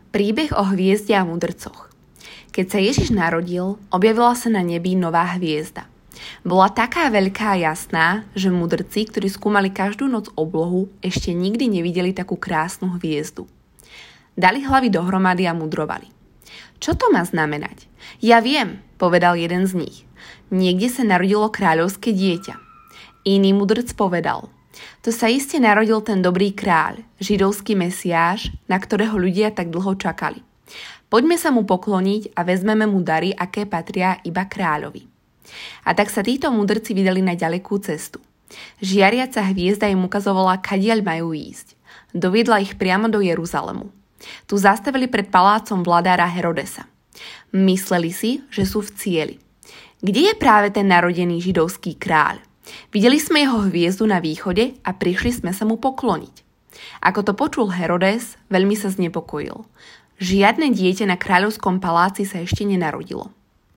Príbeh o hviezde a mudrcoch. Keď sa Ježiš narodil, objavila sa na nebi nová hviezda. Bola taká veľká a jasná, že mudrci, ktorí skúmali každú noc oblohu, ešte nikdy nevideli takú krásnu hviezdu. Dali hlavy dohromady a mudrovali. Čo to má znamenať? Ja viem, povedal jeden z nich. Niekde sa narodilo kráľovské dieťa. Iný mudrc povedal. To sa iste narodil ten dobrý kráľ, židovský mesiáš, na ktorého ľudia tak dlho čakali. Poďme sa mu pokloniť a vezmeme mu dary, aké patria iba kráľovi. A tak sa títo mudrci vydali na ďalekú cestu. Žiariaca hviezda im ukazovala, kadiaľ majú ísť. Doviedla ich priamo do Jeruzalemu. Tu zastavili pred palácom vladára Herodesa. Mysleli si, že sú v cieli. Kde je práve ten narodený židovský kráľ? Videli sme jeho hviezdu na východe a prišli sme sa mu pokloniť. Ako to počul Herodes, veľmi sa znepokojil. Žiadne dieťa na kráľovskom paláci sa ešte nenarodilo.